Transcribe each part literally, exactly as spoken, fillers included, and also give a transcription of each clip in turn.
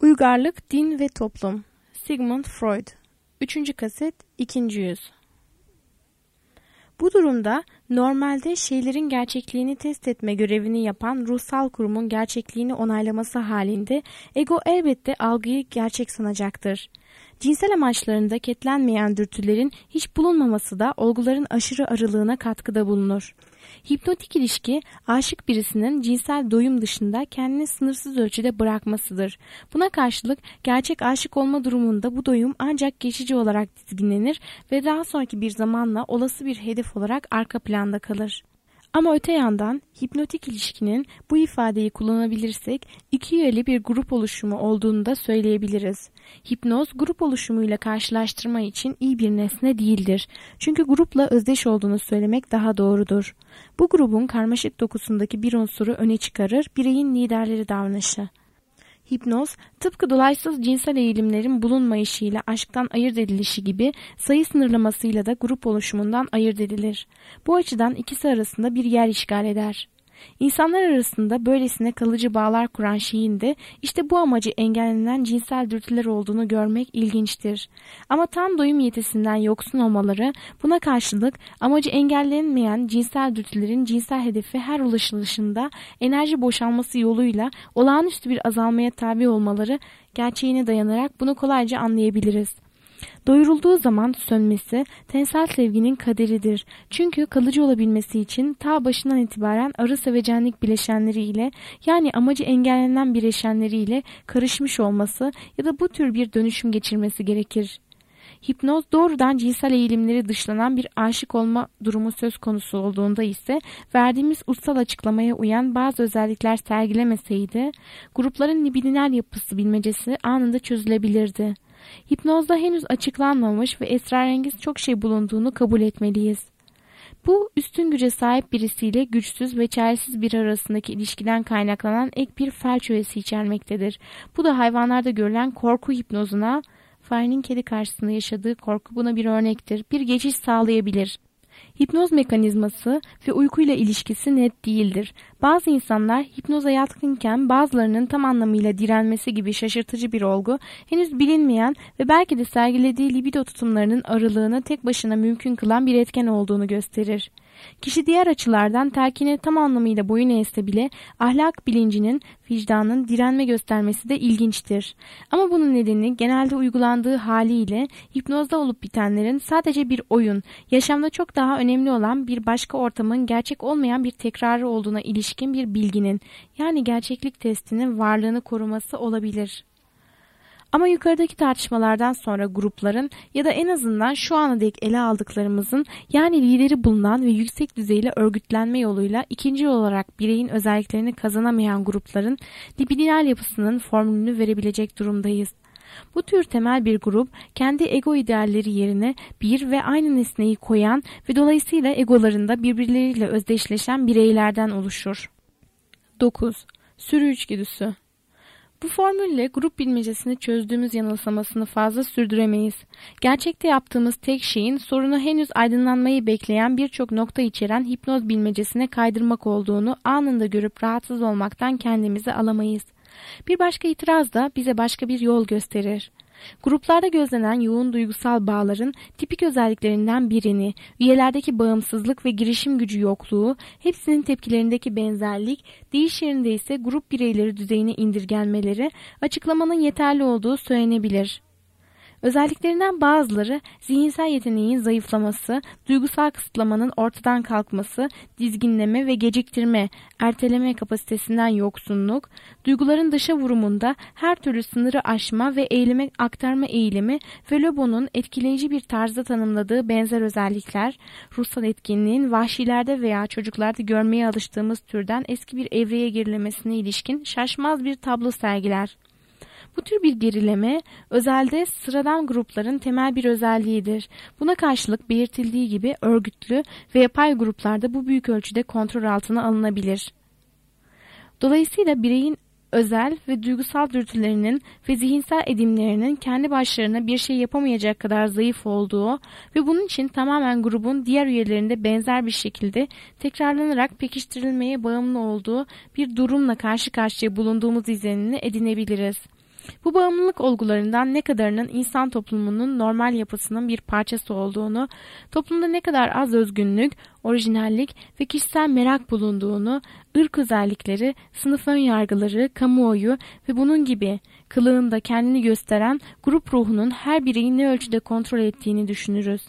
Uygarlık, Din ve Toplum. Sigmund Freud. Üçüncü kaset, ikinci yüz. Bu durumda normalde şeylerin gerçekliğini test etme görevini yapan ruhsal kurumun gerçekliğini onaylaması halinde ego elbette algıyı gerçek sanacaktır. Cinsel amaçlarında ketlenmeyen dürtülerin hiç bulunmaması da olguların aşırı arılığına katkıda bulunur. Hipnotik ilişki, aşık birisinin cinsel doyum dışında kendini sınırsız ölçüde bırakmasıdır. Buna karşılık gerçek aşık olma durumunda bu doyum ancak geçici olarak dizginlenir ve daha sonraki bir zamanla olası bir hedef olarak arka planda kalır. Ama öte yandan hipnotik ilişkinin bu ifadeyi kullanabilirsek iki üyeli bir grup oluşumu olduğunu da söyleyebiliriz. Hipnoz grup oluşumuyla karşılaştırma için iyi bir nesne değildir. Çünkü grupla özdeş olduğunu söylemek daha doğrudur. Bu grubun karmaşık dokusundaki bir unsuru öne çıkarır, bireyin liderleri davranışı. Hipnoz, tıpkı dolaysız cinsel eğilimlerin bulunmayışıyla aşktan ayırt edilişi gibi sayı sınırlamasıyla da grup oluşumundan ayırt edilir. Bu açıdan ikisi arasında bir yer işgal eder. İnsanlar arasında böylesine kalıcı bağlar kuran şeyin de işte bu amacı engellenen cinsel dürtüler olduğunu görmek ilginçtir. Ama tam doyum yetisinden yoksun olmaları, buna karşılık amacı engellenmeyen cinsel dürtülerin cinsel hedefi her ulaşılışında enerji boşalması yoluyla olağanüstü bir azalmaya tabi olmaları gerçeğine dayanarak bunu kolayca anlayabiliriz. Doyurulduğu zaman sönmesi tensel sevginin kaderidir. Çünkü kalıcı olabilmesi için ta başından itibaren arı sevecenlik bileşenleriyle, yani amacı engellenen bileşenleriyle karışmış olması ya da bu tür bir dönüşüm geçirmesi gerekir. Hipnoz doğrudan cinsel eğilimleri dışlanan bir aşık olma durumu söz konusu olduğunda ise verdiğimiz ussal açıklamaya uyan bazı özellikler sergilemeseydi grupların libidinal yapısı bilmecesi anında çözülebilirdi. Hipnozda henüz açıklanmamış ve esrarengiz çok şey bulunduğunu kabul etmeliyiz. Bu üstün güce sahip birisiyle güçsüz ve çaresiz biri arasındaki ilişkiden kaynaklanan ek bir felç öğesi içermektedir. Bu da hayvanlarda görülen korku hipnozuna, farenin kedi karşısında yaşadığı korku buna bir örnektir, bir geçiş sağlayabilir. Hipnoz mekanizması ve uykuyla ilişkisi net değildir. Bazı insanlar hipnoza yatkınken bazılarının tam anlamıyla direnmesi gibi şaşırtıcı bir olgu henüz bilinmeyen ve belki de sergilediği libido tutumlarının aralığını tek başına mümkün kılan bir etken olduğunu gösterir. Kişi diğer açılardan telkine tam anlamıyla boyun eğse bile ahlak bilincinin, vicdanın direnme göstermesi de ilginçtir. Ama bunun nedeni genelde uygulandığı haliyle hipnozda olup bitenlerin sadece bir oyun, yaşamda çok daha önemli olan bir başka ortamın gerçek olmayan bir tekrarı olduğuna ilişkin bir bilginin, yani gerçeklik testinin varlığını koruması olabilir. Ama yukarıdaki tartışmalardan sonra grupların ya da en azından şu ana dek ele aldıklarımızın, yani lideri bulunan ve yüksek düzeyli örgütlenme yoluyla ikinci olarak bireyin özelliklerini kazanamayan grupların libidinal yapısının formülünü verebilecek durumdayız. Bu tür temel bir grup kendi ego idealleri yerine bir ve aynı nesneyi koyan ve dolayısıyla egolarında birbirleriyle özdeşleşen bireylerden oluşur. dokuz. Sürü içgüdüsü. Bu formülle grup bilmecesini çözdüğümüz yanılsamasını fazla sürdüremeyiz. Gerçekte yaptığımız tek şeyin sorunu henüz aydınlanmayı bekleyen birçok nokta içeren hipnoz bilmecesine kaydırmak olduğunu anında görüp rahatsız olmaktan kendimizi alamayız. Bir başka itiraz da bize başka bir yol gösterir. Gruplarda gözlenen yoğun duygusal bağların tipik özelliklerinden birini, üyelerdeki bağımsızlık ve girişim gücü yokluğu, hepsinin tepkilerindeki benzerlik, değiş yerinde ise grup bireyleri düzeyine indirgenmeleri, açıklamanın yeterli olduğu söylenebilir. Özelliklerinden bazıları zihinsel yeteneğin zayıflaması, duygusal kısıtlamanın ortadan kalkması, dizginleme ve geciktirme, erteleme kapasitesinden yoksunluk, duyguların dışa vurumunda her türlü sınırı aşma ve eyleme aktarma eğilimi ve Lobo'nun etkileyici bir tarzda tanımladığı benzer özellikler, ruhsal etkinliğin vahşilerde veya çocuklarda görmeye alıştığımız türden eski bir evreye gerilemesine ilişkin şaşmaz bir tablo sergiler. Bu tür bir gerileme, özelde sıradan grupların temel bir özelliğidir. Buna karşılık belirtildiği gibi örgütlü ve yapay gruplarda bu büyük ölçüde kontrol altına alınabilir. Dolayısıyla bireyin özel ve duygusal dürtülerinin ve zihinsel edimlerinin kendi başlarına bir şey yapamayacak kadar zayıf olduğu ve bunun için tamamen grubun diğer üyelerinde benzer bir şekilde tekrarlanarak pekiştirilmeye bağımlı olduğu bir durumla karşı karşıya bulunduğumuz izlenimini edinebiliriz. Bu bağımlılık olgularından ne kadarının insan toplumunun normal yapısının bir parçası olduğunu, toplumda ne kadar az özgünlük, orijinallik ve kişisel merak bulunduğunu, ırk özellikleri, sınıf önyargıları, kamuoyu ve bunun gibi kılığında kendini gösteren grup ruhunun her bireyi ne ölçüde kontrol ettiğini düşünürüz.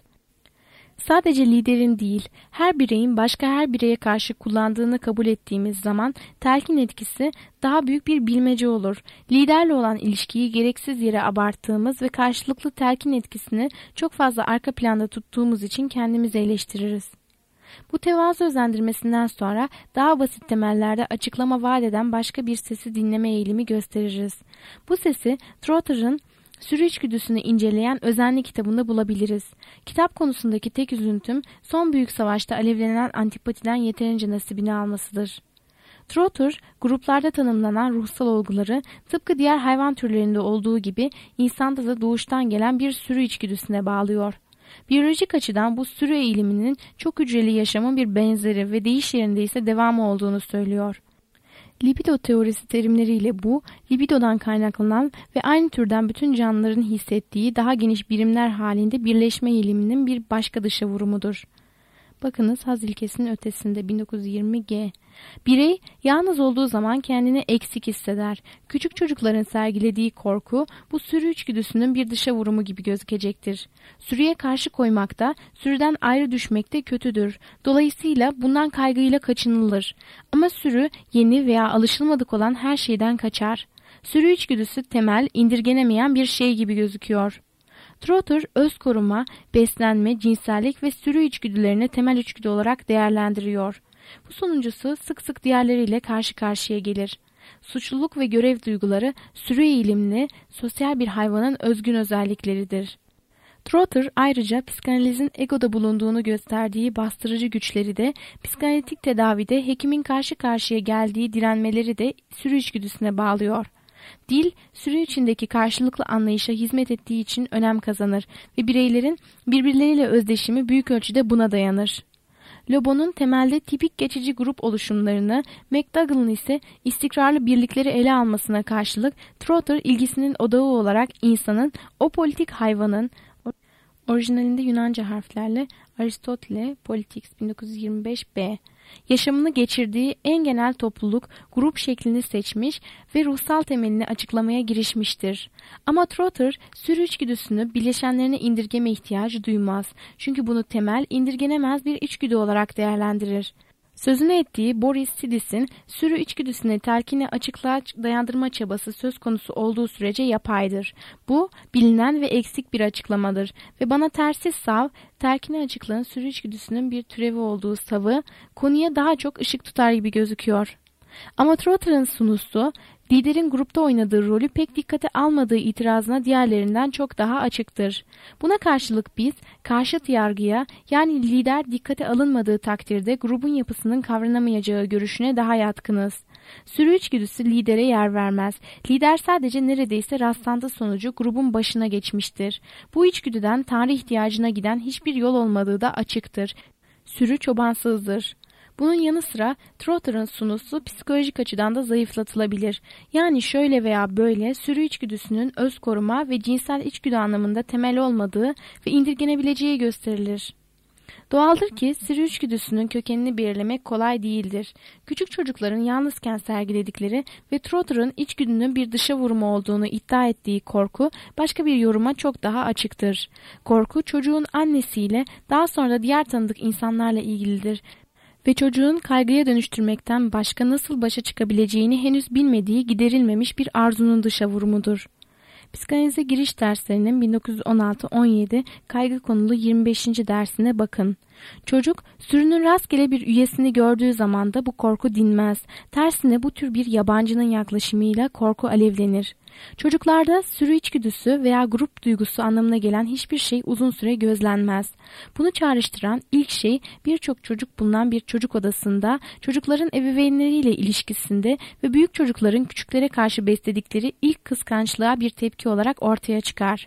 Sadece liderin değil, her bireyin başka her bireye karşı kullandığını kabul ettiğimiz zaman telkin etkisi daha büyük bir bilmece olur. Liderle olan ilişkiyi gereksiz yere abarttığımız ve karşılıklı telkin etkisini çok fazla arka planda tuttuğumuz için kendimizi eleştiririz. Bu tevazu özendirmesinden sonra daha basit temellerde açıklama vaat eden başka bir sesi dinleme eğilimi gösteririz. Bu sesi Trotter'ın Sürü içgüdüsünü inceleyen özenli kitabında bulabiliriz. Kitap konusundaki tek üzüntüm son büyük savaşta alevlenen antipatiden yeterince nasibini almasıdır. Trotter, gruplarda tanımlanan ruhsal olguları tıpkı diğer hayvan türlerinde olduğu gibi insanda da doğuştan gelen bir sürü içgüdüsüne bağlıyor. Biyolojik açıdan bu sürü eğiliminin çok hücreli yaşamın bir benzeri ve deyiş yerinde ise devamı olduğunu söylüyor. Libido teorisi terimleriyle bu, libidodan kaynaklanan ve aynı türden bütün canlıların hissettiği daha geniş birimler halinde birleşme eğiliminin bir başka dışa vurumudur. Bakınız haz ilkesinin ötesinde bin dokuz yüz yirmi G. Birey yalnız olduğu zaman kendini eksik hisseder. Küçük çocukların sergilediği korku bu sürü içgüdüsünün bir dışa vurumu gibi gözükecektir. Sürüye karşı koymakta, sürüden ayrı düşmekte kötüdür. Dolayısıyla bundan kaygıyla kaçınılır. Ama sürü yeni veya alışılmadık olan her şeyden kaçar. Sürü içgüdüsü temel, indirgenemeyen bir şey gibi gözüküyor. Trotter, öz koruma, beslenme, cinsellik ve sürü içgüdülerini temel içgüdü olarak değerlendiriyor. Bu sonuncusu sık sık diğerleriyle karşı karşıya gelir. Suçluluk ve görev duyguları sürü eğilimli, sosyal bir hayvanın özgün özellikleridir. Trotter ayrıca psikanalizin egoda bulunduğunu gösterdiği bastırıcı güçleri de, psikanalitik tedavide hekimin karşı karşıya geldiği direnmeleri de sürü içgüdüsüne bağlıyor. Dil, sürü içindeki karşılıklı anlayışa hizmet ettiği için önem kazanır ve bireylerin birbirleriyle özdeşimi büyük ölçüde buna dayanır. Lobo'nun temelde tipik geçici grup oluşumlarını, McDougall'ın ise istikrarlı birlikleri ele almasına karşılık Trotter ilgisinin odağı olarak insanın, o politik hayvanın, orijinalinde Yunanca harflerle Aristotle Politics bin dokuz yüz yirmi beş B, yaşamını geçirdiği en genel topluluk, grup şeklini seçmiş ve ruhsal temelini açıklamaya girişmiştir. Ama Trotter, sürü içgüdüsünü bileşenlerine indirgeme ihtiyacı duymaz. Çünkü bunu temel, indirgenemez bir içgüdü olarak değerlendirir. Sözünü ettiği Boris Sidis'in sürü içgüdüsüne telkini açıklığa dayandırma çabası söz konusu olduğu sürece yapaydır. Bu, bilinen ve eksik bir açıklamadır ve bana tersiz sav, telkini açıklığın sürü içgüdüsünün bir türevi olduğu savı, konuya daha çok ışık tutar gibi gözüküyor. Ama Trotter'ın sunusu, liderin grupta oynadığı rolü pek dikkate almadığı itirazına diğerlerinden çok daha açıktır. Buna karşılık biz, karşıt yargıya, yani lider dikkate alınmadığı takdirde grubun yapısının kavranamayacağı görüşüne daha yatkınız. Sürü içgüdüsü lidere yer vermez. Lider sadece neredeyse rastlantı sonucu grubun başına geçmiştir. Bu içgüdüden Tanrı ihtiyacına giden hiçbir yol olmadığı da açıktır. Sürü çobansızdır. Bunun yanı sıra Trotter'ın sunusu psikolojik açıdan da zayıflatılabilir. Yani şöyle veya böyle sürü içgüdüsünün öz koruma ve cinsel içgüdü anlamında temel olmadığı ve indirgenebileceği gösterilir. Doğaldır ki sürü içgüdüsünün kökenini belirlemek kolay değildir. Küçük çocukların yalnızken sergiledikleri ve Trotter'ın içgüdünün bir dışa vurumu olduğunu iddia ettiği korku başka bir yoruma çok daha açıktır. Korku çocuğun annesiyle daha sonra diğer tanıdık insanlarla ilgilidir ve çocuğun kaygıya dönüştürmekten başka nasıl başa çıkabileceğini henüz bilmediği giderilmemiş bir arzunun dışa vurumudur. Psikanalize giriş derslerinin bin dokuz yüz on altı on yedi kaygı konulu yirmi beşinci dersine bakın. Çocuk sürünün rastgele bir üyesini gördüğü zaman da bu korku dinmez. Tersine bu tür bir yabancının yaklaşımıyla korku alevlenir. Çocuklarda sürü içgüdüsü veya grup duygusu anlamına gelen hiçbir şey uzun süre gözlenmez. Bunu çağrıştıran ilk şey birçok çocuk bulunan bir çocuk odasında, çocukların ebeveynleriyle ilişkisinde ve büyük çocukların küçüklere karşı besledikleri ilk kıskançlığa bir tepki olarak ortaya çıkar.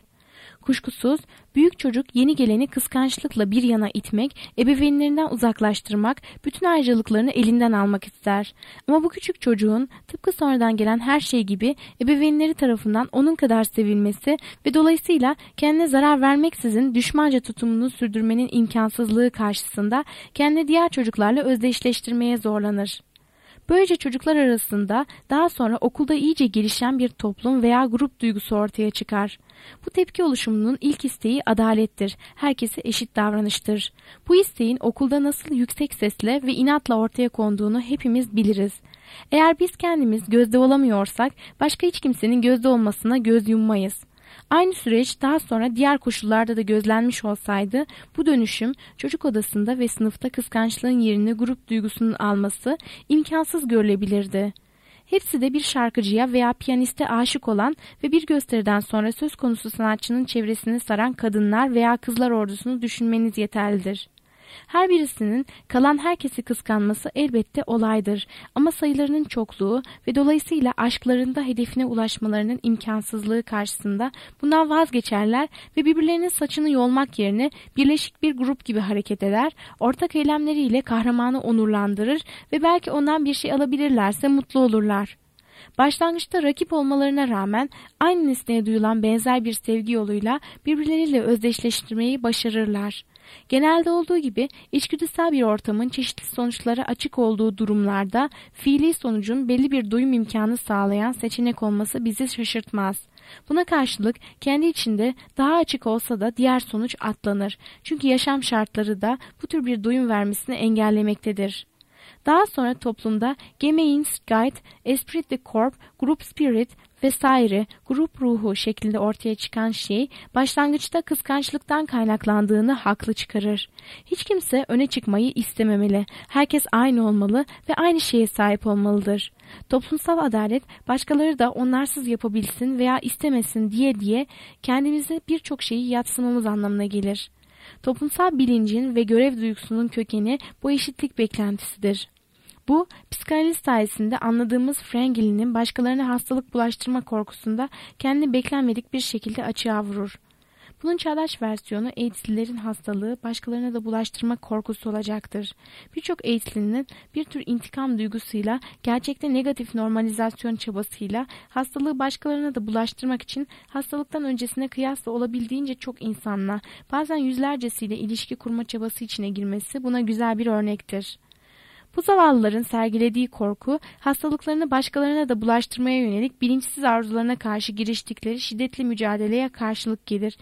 Kuşkusuz büyük çocuk yeni geleni kıskançlıkla bir yana itmek, ebeveynlerinden uzaklaştırmak, bütün ayrıcalıklarını elinden almak ister. Ama bu küçük çocuğun tıpkı sonradan gelen her şey gibi ebeveynleri tarafından onun kadar sevilmesi ve dolayısıyla kendine zarar vermeksizin düşmanca tutumunu sürdürmenin imkansızlığı karşısında kendini diğer çocuklarla özdeşleştirmeye zorlanır. Böylece çocuklar arasında daha sonra okulda iyice gelişen bir toplum veya grup duygusu ortaya çıkar. Bu tepki oluşumunun ilk isteği adalettir. Herkese eşit davranıştır. Bu isteğin okulda nasıl yüksek sesle ve inatla ortaya konduğunu hepimiz biliriz. Eğer biz kendimiz gözde olamıyorsak başka hiç kimsenin gözde olmasına göz yummayız. Aynı süreç daha sonra diğer koşullarda da gözlenmiş olsaydı bu dönüşüm çocuk odasında ve sınıfta kıskançlığın yerini grup duygusunun alması imkansız görülebilirdi. Hepsi de bir şarkıcıya veya piyaniste aşık olan ve bir gösteriden sonra söz konusu sanatçının çevresini saran kadınlar veya kızlar ordusunu düşünmeniz yeterlidir. Her birisinin kalan herkesi kıskanması elbette olaydır ama sayılarının çokluğu ve dolayısıyla aşklarında hedefine ulaşmalarının imkansızlığı karşısında bundan vazgeçerler ve birbirlerinin saçını yolmak yerine birleşik bir grup gibi hareket eder, ortak eylemleriyle kahramanı onurlandırır ve belki ondan bir şey alabilirlerse mutlu olurlar. Başlangıçta rakip olmalarına rağmen aynı nesneye duyulan benzer bir sevgi yoluyla birbirleriyle özdeşleştirmeyi başarırlar. Genelde olduğu gibi içgüdüsel bir ortamın çeşitli sonuçlara açık olduğu durumlarda fiili sonucun belli bir duyum imkanı sağlayan seçenek olması bizi şaşırtmaz. Buna karşılık kendi içinde daha açık olsa da diğer sonuç atlanır. Çünkü yaşam şartları da bu tür bir duyum vermesini engellemektedir. Daha sonra toplumda Gemeinschaft, Esprit de Corps, Group Spirit vesaire grup ruhu şeklinde ortaya çıkan şey başlangıçta kıskançlıktan kaynaklandığını haklı çıkarır. Hiç kimse öne çıkmayı istememeli. Herkes aynı olmalı ve aynı şeye sahip olmalıdır. Toplumsal adalet başkaları da onlarsız yapabilsin veya istemesin diye diye kendimize birçok şeyi yadsımamız anlamına gelir. Toplumsal bilincin ve görev duygusunun kökeni bu eşitlik beklentisidir. Bu, psikanaliz sayesinde anladığımız Frengelin'in başkalarına hastalık bulaştırma korkusunda kendini beklenmedik bir şekilde açığa vurur. Bunun çağdaş versiyonu AIDS'lilerin hastalığı başkalarına da bulaştırma korkusu olacaktır. Birçok AIDS'linin bir tür intikam duygusuyla, gerçekte negatif normalizasyon çabasıyla hastalığı başkalarına da bulaştırmak için hastalıktan öncesine kıyasla olabildiğince çok insanla, bazen yüzlercesiyle ilişki kurma çabası içine girmesi buna güzel bir örnektir. Bu zavallıların sergilediği korku, hastalıklarını başkalarına da bulaştırmaya yönelik bilinçsiz arzularına karşı giriştikleri şiddetli mücadeleye karşılık gelir.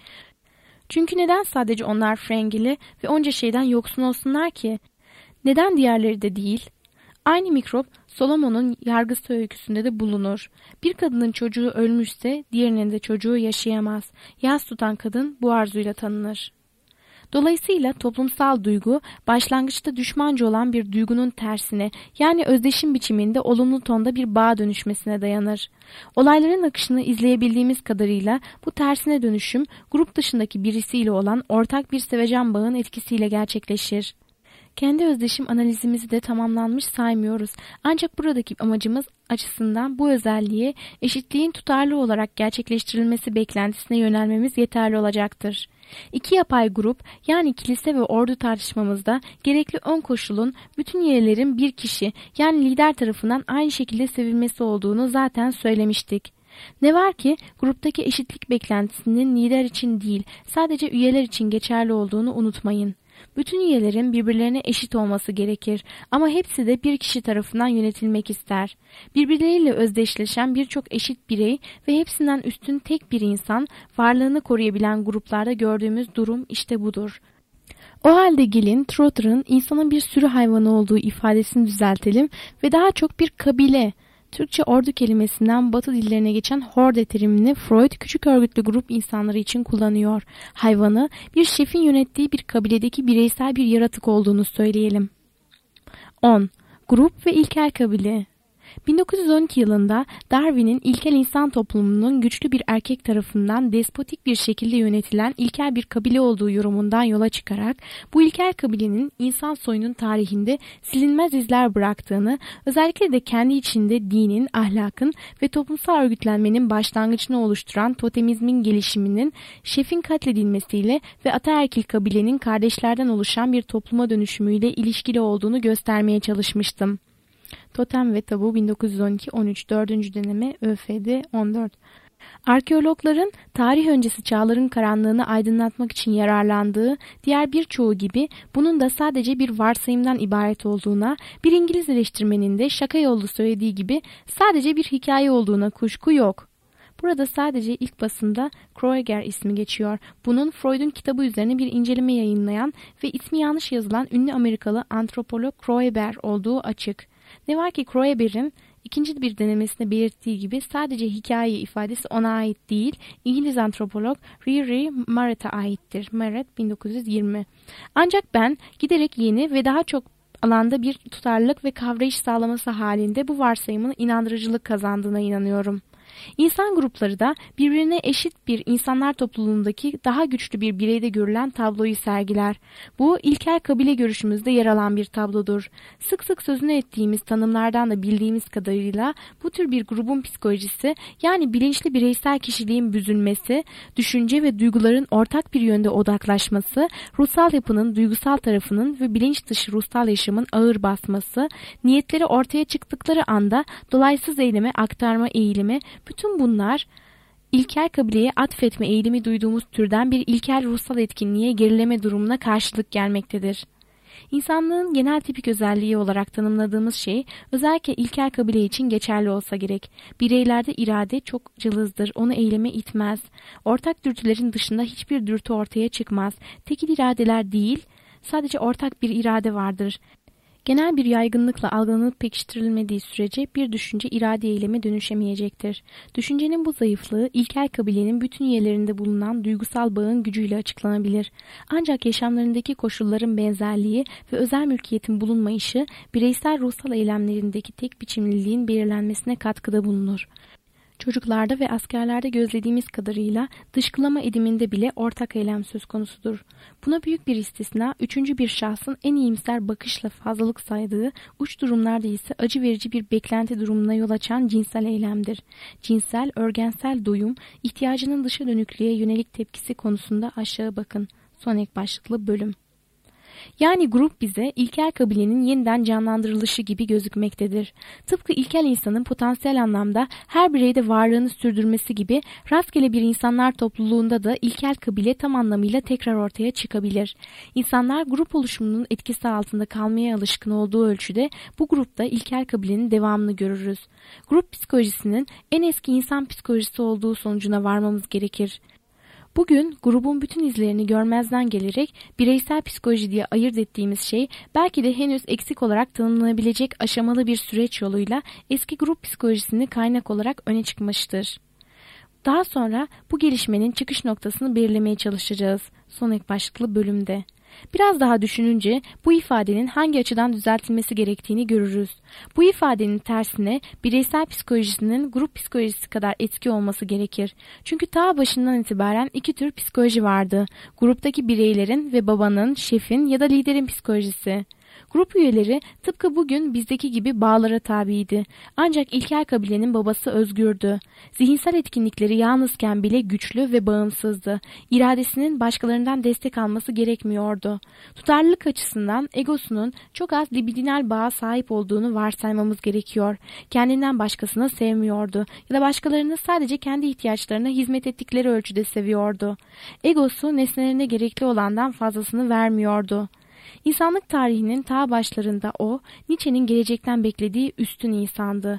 Çünkü neden sadece onlar frengili ve onca şeyden yoksun olsunlar ki? Neden diğerleri de değil? Aynı mikrop Solomon'un yargısı öyküsünde de bulunur. Bir kadının çocuğu ölmüşse diğerinin de çocuğu yaşayamaz. Yas tutan kadın bu arzuyla tanınır. Dolayısıyla toplumsal duygu başlangıçta düşmanca olan bir duygunun tersine, yani özdeşim biçiminde olumlu tonda bir bağa dönüşmesine dayanır. Olayların akışını izleyebildiğimiz kadarıyla bu tersine dönüşüm grup dışındaki birisiyle olan ortak bir sevecen bağın etkisiyle gerçekleşir. Kendi özdeşim analizimizi de tamamlanmış saymıyoruz. Ancak buradaki amacımız açısından bu özelliğe eşitliğin tutarlı olarak gerçekleştirilmesi beklentisine yönelmemiz yeterli olacaktır. İki yapay grup, yani kilise ve ordu tartışmamızda gerekli ön koşulun bütün üyelerin bir kişi, yani lider tarafından aynı şekilde sevilmesi olduğunu zaten söylemiştik. Ne var ki gruptaki eşitlik beklentisinin lider için değil, sadece üyeler için geçerli olduğunu unutmayın. Bütün üyelerin birbirlerine eşit olması gerekir ama hepsi de bir kişi tarafından yönetilmek ister. Birbirleriyle özdeşleşen birçok eşit birey ve hepsinden üstün tek bir insan, varlığını koruyabilen gruplarda gördüğümüz durum işte budur. O halde gelin Trotter'ın insanın bir sürü hayvanı olduğu ifadesini düzeltelim ve daha çok bir kabile, Türkçe ordu kelimesinden Batı dillerine geçen horde terimini Freud küçük örgütlü grup insanları için kullanıyor. Hayvanı bir şefin yönettiği bir kabiledeki bireysel bir yaratık olduğunu söyleyelim. on. Grup ve ilkel kabile. bin dokuz yüz on iki yılında Darwin'in ilkel insan toplumunun güçlü bir erkek tarafından despotik bir şekilde yönetilen ilkel bir kabile olduğu yorumundan yola çıkarak bu ilkel kabilenin insan soyunun tarihinde silinmez izler bıraktığını, özellikle de kendi içinde dinin, ahlakın ve toplumsal örgütlenmenin başlangıcını oluşturan totemizmin gelişiminin şefin katledilmesiyle ve ataerkil kabilenin kardeşlerden oluşan bir topluma dönüşümüyle ilişkili olduğunu göstermeye çalışmıştım. Totem ve Tabu bin dokuz yüz on iki on üç dördüncü deneme Ö F D on dört. Arkeologların tarih öncesi çağların karanlığını aydınlatmak için yararlandığı diğer birçoğu gibi bunun da sadece bir varsayımdan ibaret olduğuna, bir İngiliz eleştirmenin de şaka yollu söylediği gibi sadece bir hikaye olduğuna kuşku yok. Burada sadece ilk basında Kroeger ismi geçiyor. Bunun Freud'un kitabı üzerine bir inceleme yayınlayan ve ismi yanlış yazılan ünlü Amerikalı antropolog Kroeber olduğu açık. Ne var ki Kroeber'in ikinci bir denemesinde belirttiği gibi sadece hikaye ifadesi ona ait değil, İngiliz antropolog Rory Marrett'a aittir. Marrett bin dokuz yüz yirmi. Ancak ben giderek yeni ve daha çok alanda bir tutarlılık ve kavrayış sağlaması halinde bu varsayımın inandırıcılık kazandığına inanıyorum. İnsan grupları da birbirine eşit bir insanlar topluluğundaki daha güçlü bir bireyde görülen tabloyu sergiler. Bu ilkel kabile görüşümüzde yer alan bir tablodur. Sık sık sözünü ettiğimiz tanımlardan da bildiğimiz kadarıyla bu tür bir grubun psikolojisi, yani bilinçli bireysel kişiliğin büzülmesi, düşünce ve duyguların ortak bir yönde odaklaşması, ruhsal yapının duygusal tarafının ve bilinç dışı ruhsal yaşamın ağır basması, niyetleri ortaya çıktıkları anda dolaysız eyleme aktarma eğilimi, bütün bunlar ilkel kabileye atfetme eğilimi duyduğumuz türden bir ilkel ruhsal etkinliğe gerileme durumuna karşılık gelmektedir. İnsanlığın genel tipik özelliği olarak tanımladığımız şey özellikle ilkel kabile için geçerli olsa gerek. Bireylerde irade çok cılızdır, onu eyleme itmez. Ortak dürtülerin dışında hiçbir dürtü ortaya çıkmaz. Tekil iradeler değil, sadece ortak bir irade vardır. Genel bir yaygınlıkla algılanıp pekiştirilmediği sürece bir düşünce irade eyleme dönüşemeyecektir. Düşüncenin bu zayıflığı ilkel kabilenin bütün üyelerinde bulunan duygusal bağın gücüyle açıklanabilir. Ancak yaşamlarındaki koşulların benzerliği ve özel mülkiyetin bulunmayışı bireysel ruhsal eylemlerindeki tek biçimliliğin belirlenmesine katkıda bulunur. Çocuklarda ve askerlerde gözlediğimiz kadarıyla dışkılama ediminde bile ortak eylem söz konusudur. Buna büyük bir istisna, üçüncü bir şahsın en iyimser bakışla fazlalık saydığı, uç durumlarda ise acı verici bir beklenti durumuna yol açan cinsel eylemdir. Cinsel, örgensel doyum, ihtiyacının dışa dönüklüğe yönelik tepkisi konusunda aşağı bakın. Son ek başlıklı bölüm. Yani grup bize ilkel kabilenin yeniden canlandırılışı gibi gözükmektedir. Tıpkı ilkel insanın potansiyel anlamda her bireyde varlığını sürdürmesi gibi rastgele bir insanlar topluluğunda da ilkel kabile tam anlamıyla tekrar ortaya çıkabilir. İnsanlar grup oluşumunun etkisi altında kalmaya alışkın olduğu ölçüde bu grupta ilkel kabilenin devamını görürüz. Grup psikolojisinin en eski insan psikolojisi olduğu sonucuna varmamız gerekir. Bugün grubun bütün izlerini görmezden gelerek bireysel psikoloji diye ayırt ettiğimiz şey belki de henüz eksik olarak tanımlanabilecek aşamalı bir süreç yoluyla eski grup psikolojisini kaynak olarak öne çıkmıştır. Daha sonra bu gelişmenin çıkış noktasını belirlemeye çalışacağız son ek başlıklı bölümde. Biraz daha düşününce bu ifadenin hangi açıdan düzeltilmesi gerektiğini görürüz. Bu ifadenin tersine bireysel psikolojisinin grup psikolojisi kadar etki olması gerekir. Çünkü ta başından itibaren iki tür psikoloji vardı. Gruptaki bireylerin ve babanın, şefin ya da liderin psikolojisi. Grup üyeleri tıpkı bugün bizdeki gibi bağlara tabiydi. Ancak ilkel kabilenin babası özgürdü. Zihinsel etkinlikleri yalnızken bile güçlü ve bağımsızdı. İradesinin başkalarından destek alması gerekmiyordu. Tutarlılık açısından egosunun çok az libidinal bağa sahip olduğunu varsaymamız gerekiyor. Kendinden başkasını sevmiyordu ya da başkalarını sadece kendi ihtiyaçlarına hizmet ettikleri ölçüde seviyordu. Egosu nesnelerine gerekli olandan fazlasını vermiyordu. İnsanlık tarihinin ta başlarında o, Nietzsche'nin gelecekten beklediği üstün insandı.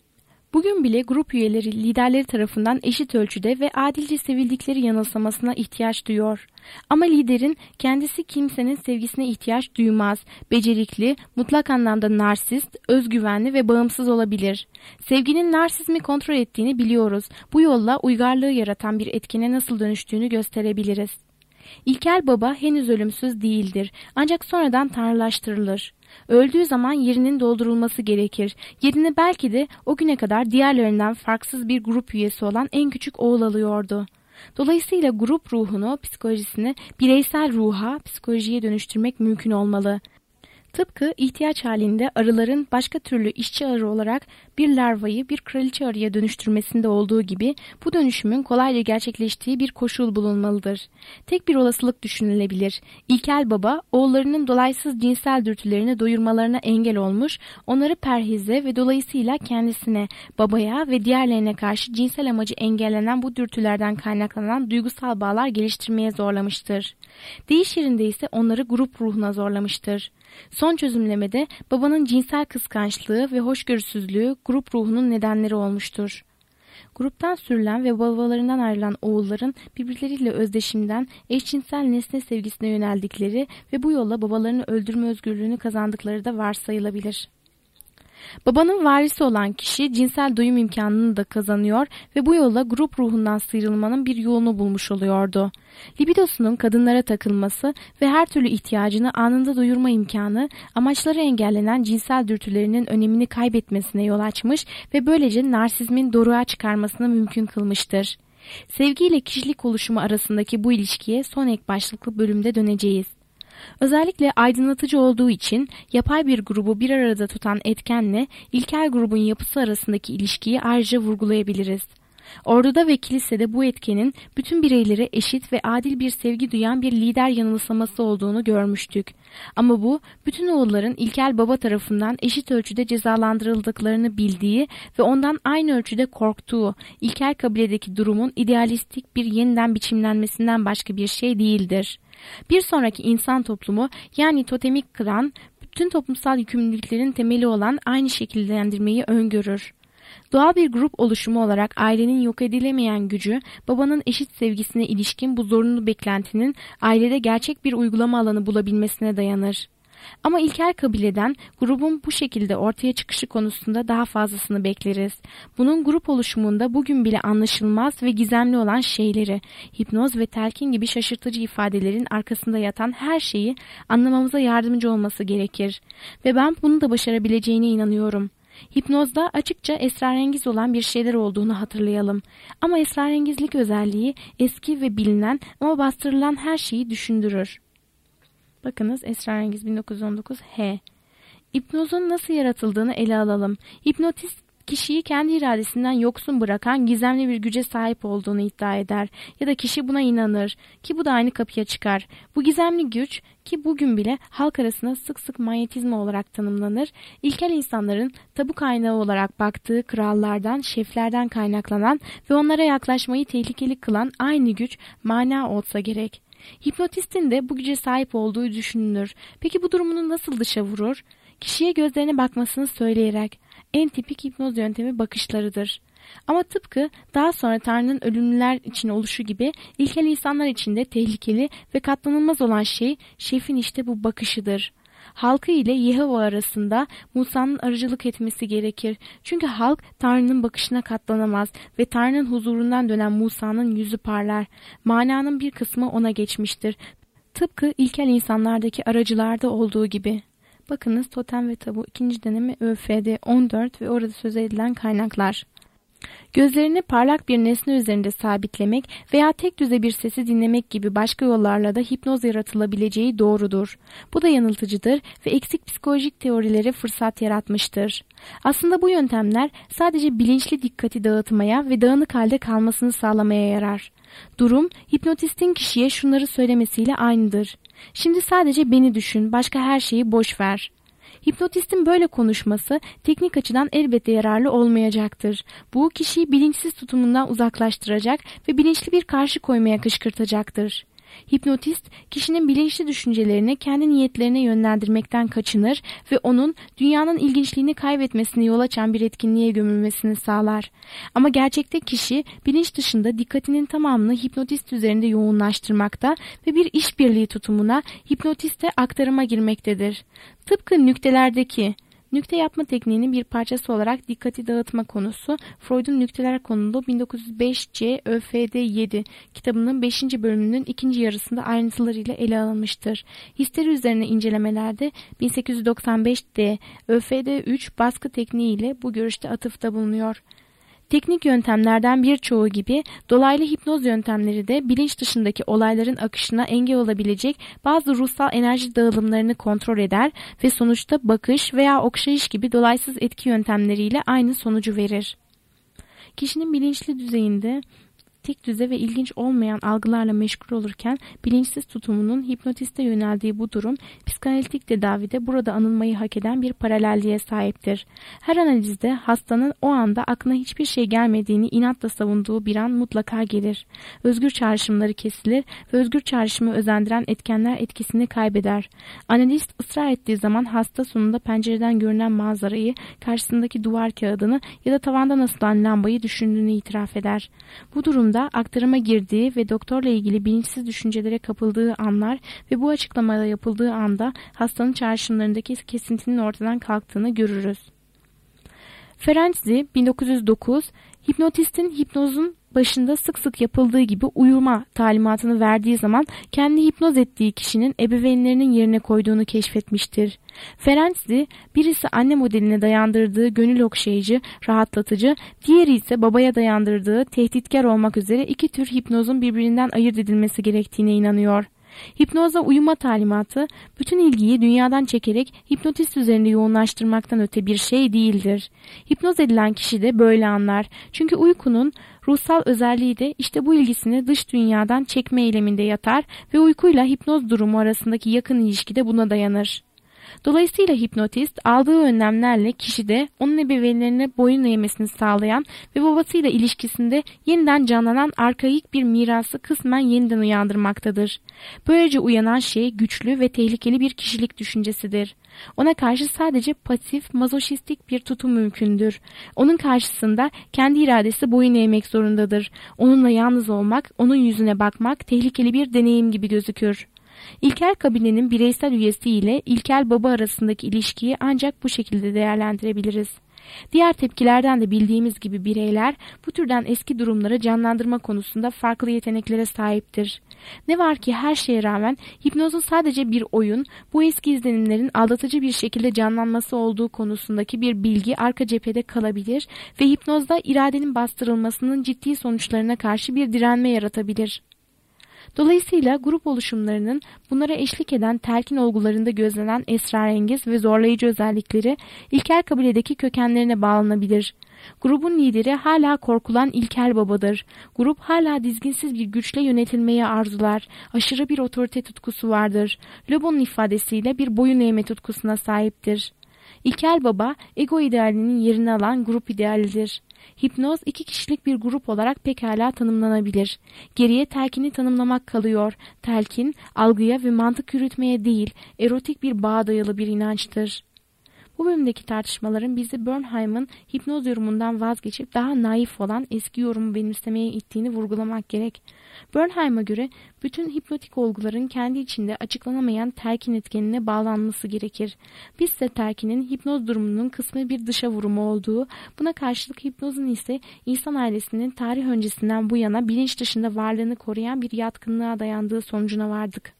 Bugün bile grup üyeleri liderleri tarafından eşit ölçüde ve adilce sevildikleri yanılsamasına ihtiyaç duyuyor. Ama liderin kendisi kimsenin sevgisine ihtiyaç duymaz. Becerikli, mutlak anlamda narsist, özgüvenli ve bağımsız olabilir. Sevginin narsizmi kontrol ettiğini biliyoruz. Bu yolla uygarlığı yaratan bir etkine nasıl dönüştüğünü gösterebiliriz. İlkel baba henüz ölümsüz değildir, ancak sonradan tanrılaştırılır. Öldüğü zaman yerinin doldurulması gerekir. Yerini belki de o güne kadar diğerlerinden farksız bir grup üyesi olan en küçük oğul alıyordu. Dolayısıyla grup ruhunu, psikolojisini bireysel ruha, psikolojiye dönüştürmek mümkün olmalı. Tıpkı ihtiyaç halinde arıların başka türlü işçi arı olarak bir larvayı bir kraliçe arıya dönüştürmesinde olduğu gibi bu dönüşümün kolayca gerçekleştiği bir koşul bulunmalıdır. Tek bir olasılık düşünülebilir. İlkel baba oğullarının dolaysız cinsel dürtülerini doyurmalarına engel olmuş, onları perhize ve dolayısıyla kendisine, babaya ve diğerlerine karşı cinsel amacı engellenen bu dürtülerden kaynaklanan duygusal bağlar geliştirmeye zorlamıştır. Deyiş yerinde ise onları grup ruhuna zorlamıştır. Son çözümlemede babanın cinsel kıskançlığı ve hoşgörüsüzlüğü grup ruhunun nedenleri olmuştur. Gruptan sürülen ve babalarından ayrılan oğulların birbirleriyle özdeşimden eşcinsel nesne sevgisine yöneldikleri ve bu yolla babalarını öldürme özgürlüğünü kazandıkları da varsayılabilir. Babanın varisi olan kişi cinsel doyum imkanını da kazanıyor ve bu yolla grup ruhundan sıyrılmanın bir yolunu bulmuş oluyordu. Libidosunun kadınlara takılması ve her türlü ihtiyacını anında doyurma imkanı, amaçları engellenen cinsel dürtülerinin önemini kaybetmesine yol açmış ve böylece narsizmin doruğa çıkarmasını mümkün kılmıştır. Sevgi ile kişilik oluşumu arasındaki bu ilişkiye son ek başlıklı bölümde döneceğiz. Özellikle aydınlatıcı olduğu için yapay bir grubu bir arada tutan etkenle ilkel grubun yapısı arasındaki ilişkiyi ayrıca vurgulayabiliriz. Orduda ve kilisede bu etkenin bütün bireylere eşit ve adil bir sevgi duyan bir lider yanılsaması olduğunu görmüştük. Ama bu, bütün oğulların ilkel baba tarafından eşit ölçüde cezalandırıldıklarını bildiği ve ondan aynı ölçüde korktuğu ilkel kabiledeki durumun idealistik bir yeniden biçimlenmesinden başka bir şey değildir. Bir sonraki insan toplumu, yani totemik klan, bütün toplumsal yükümlülüklerin temeli olan aynı şekillendirmeyi öngörür. Doğal bir grup oluşumu olarak ailenin yok edilemeyen gücü, babanın eşit sevgisine ilişkin bu zorunlu beklentinin ailede gerçek bir uygulama alanı bulabilmesine dayanır. Ama ilkel kabileden grubun bu şekilde ortaya çıkışı konusunda daha fazlasını bekleriz. Bunun grup oluşumunda bugün bile anlaşılmaz ve gizemli olan şeyleri, hipnoz ve telkin gibi şaşırtıcı ifadelerin arkasında yatan her şeyi anlamamıza yardımcı olması gerekir. Ve ben bunu da başarabileceğine inanıyorum. Hipnozda açıkça esrarengiz olan bir şeyler olduğunu hatırlayalım. Ama esrarengizlik özelliği eski ve bilinen ama bastırılan her şeyi düşündürür. Bakınız Esrarengiz bin dokuz yüz on dokuz H. Hipnozun nasıl yaratıldığını ele alalım. Hipnotist kişiyi kendi iradesinden yoksun bırakan gizemli bir güce sahip olduğunu iddia eder. Ya da kişi buna inanır ki bu da aynı kapıya çıkar. Bu gizemli güç ki bugün bile halk arasında sık sık manyetizma olarak tanımlanır, ilkel insanların tabu kaynağı olarak baktığı krallardan, şeflerden kaynaklanan ve onlara yaklaşmayı tehlikeli kılan aynı güç mana olsa gerek. Hipnotistin de bu güce sahip olduğu düşünülür. Peki bu durumunu nasıl dışa vurur? Kişiye gözlerine bakmasını söyleyerek. En tipik hipnoz yöntemi bakışlarıdır. Ama tıpkı daha sonra Tanrı'nın ölümlüler için oluşu gibi ilkel insanlar için de tehlikeli ve katlanılmaz olan şey şefin işte bu bakışıdır. Halkı ile Yehova arasında Musa'nın aracılık etmesi gerekir. Çünkü halk Tanrı'nın bakışına katlanamaz ve Tanrı'nın huzurundan dönen Musa'nın yüzü parlar. Mananın bir kısmı ona geçmiştir. Tıpkı ilkel insanlardaki aracılarda olduğu gibi. Bakınız Totem ve Tabu ikinci deneme Ö F D on dört ve orada söz edilen kaynaklar. Gözlerini parlak bir nesne üzerinde sabitlemek veya tek düze bir sesi dinlemek gibi başka yollarla da hipnoz yaratılabileceği doğrudur. Bu da yanıltıcıdır ve eksik psikolojik teorilere fırsat yaratmıştır. Aslında bu yöntemler sadece bilinçli dikkati dağıtmaya ve dağınık halde kalmasını sağlamaya yarar. Durum, hipnotistin kişiye şunları söylemesiyle aynıdır. Şimdi sadece beni düşün, başka her şeyi boş ver. Hipnotistin böyle konuşması teknik açıdan elbette yararlı olmayacaktır. Bu kişiyi bilinçsiz tutumundan uzaklaştıracak ve bilinçli bir karşı koymaya kışkırtacaktır. Hipnotist, kişinin bilinçli düşüncelerini kendi niyetlerine yönlendirmekten kaçınır ve onun dünyanın ilginçliğini kaybetmesine yol açan bir etkinliğe gömülmesini sağlar. Ama gerçekte kişi bilinç dışında dikkatinin tamamını hipnotist üzerinde yoğunlaştırmakta ve bir işbirliği tutumuna hipnotiste aktarıma girmektedir. Tıpkı nüktelerdeki Nükte yapma tekniğinin bir parçası olarak dikkati dağıtma konusu Freud'un Nükteler konulu bin dokuz yüz beş C Ö F D yedi kitabının beşinci bölümünün ikinci yarısında ayrıntılarıyla ele alınmıştır. Histeri üzerine incelemelerde bin sekiz yüz doksan beş D Ö F D üç baskı tekniği ile bu görüşte atıfta bulunuyor. Teknik yöntemlerden birçoğu gibi dolaylı hipnoz yöntemleri de bilinç dışındaki olayların akışına engel olabilecek bazı ruhsal enerji dağılımlarını kontrol eder ve sonuçta bakış veya okşayış gibi dolaysız etki yöntemleriyle aynı sonucu verir. Kişinin bilinçli düzeyinde tek düze ve ilginç olmayan algılarla meşgul olurken bilinçsiz tutumunun hipnotiste yöneldiği bu durum psikanalitik tedavide burada anılmayı hak eden bir paralelliğe sahiptir. Her analizde hastanın o anda aklına hiçbir şey gelmediğini inatla savunduğu bir an mutlaka gelir. Özgür çağrışımları kesilir ve özgür çağrışımı özendiren etkenler etkisini kaybeder. Analist ısrar ettiği zaman hasta sonunda pencereden görünen manzarayı, karşısındaki duvar kağıdını ya da tavandan asılan lambayı düşündüğünü itiraf eder. Bu durumda aktarıma girdiği ve doktorla ilgili bilinçsiz düşüncelere kapıldığı anlar ve bu açıklamada yapıldığı anda hastanın çağrışımlarındaki kesintinin ortadan kalktığını görürüz. Ferenczi bin dokuz yüz dokuz, hipnotistin hipnozun başında sık sık yapıldığı gibi uyuma talimatını verdiği zaman kendi hipnoz ettiği kişinin ebeveynlerinin yerine koyduğunu keşfetmiştir. Ferenczi, birisi anne modeline dayandırdığı gönül okşayıcı, rahatlatıcı, diğeri ise babaya dayandırdığı tehditkar olmak üzere iki tür hipnozun birbirinden ayırt edilmesi gerektiğine inanıyor. Hipnozda uyuma talimatı, bütün ilgiyi dünyadan çekerek hipnotist üzerinde yoğunlaştırmaktan öte bir şey değildir. Hipnoz edilen kişi de böyle anlar. Çünkü uykunun ruhsal özelliği de işte bu ilgisini dış dünyadan çekme eyleminde yatar ve uykuyla hipnoz durumu arasındaki yakın ilişki de buna dayanır. Dolayısıyla hipnotist aldığı önlemlerle kişide onun ebeveynlerine boyun eğmesini sağlayan ve babasıyla ilişkisinde yeniden canlanan arkaik bir mirası kısmen yeniden uyandırmaktadır. Böylece uyanan şey güçlü ve tehlikeli bir kişilik düşüncesidir. Ona karşı sadece pasif, mazoşistik bir tutum mümkündür. Onun karşısında kendi iradesi boyun eğmek zorundadır. Onunla yalnız olmak, onun yüzüne bakmak tehlikeli bir deneyim gibi gözükür. İlkel kabinenin bireysel üyesi ile ilkel baba arasındaki ilişkiyi ancak bu şekilde değerlendirebiliriz. Diğer tepkilerden de bildiğimiz gibi bireyler bu türden eski durumları canlandırma konusunda farklı yeteneklere sahiptir. Ne var ki her şeye rağmen hipnozun sadece bir oyun, bu eski izlenimlerin aldatıcı bir şekilde canlanması olduğu konusundaki bir bilgi arka cephede kalabilir ve hipnozda iradenin bastırılmasının ciddi sonuçlarına karşı bir direnme yaratabilir. Dolayısıyla grup oluşumlarının bunlara eşlik eden telkin olgularında gözlenen esrarengiz ve zorlayıcı özellikleri ilkel kabiledeki kökenlerine bağlanabilir. Grubun lideri hala korkulan ilkel babadır. Grup hala dizginsiz bir güçle yönetilmeyi arzular. Aşırı bir otorite tutkusu vardır. Lobon'un ifadesiyle bir boyun eğme tutkusuna sahiptir. İlkel baba, ego idealinin yerini alan grup idealidir. Hipnoz iki kişilik bir grup olarak pekala tanımlanabilir. Geriye telkini tanımlamak kalıyor. Telkin, algıya ve mantık yürütmeye değil, erotik bir bağa dayalı bir inançtır. Bu bölümdeki tartışmaların bizi Bernheim'ın hipnoz yorumundan vazgeçip daha naif olan eski yorumu benimsemeye ittiğini vurgulamak gerek. Bernheim'a göre bütün hipnotik olguların kendi içinde açıklanamayan telkin etkenine bağlanması gerekir. Biz ise telkinin hipnoz durumunun kısmi bir dışa vurumu olduğu, buna karşılık hipnozun ise insan ailesinin tarih öncesinden bu yana bilinç dışında varlığını koruyan bir yatkınlığa dayandığı sonucuna vardık.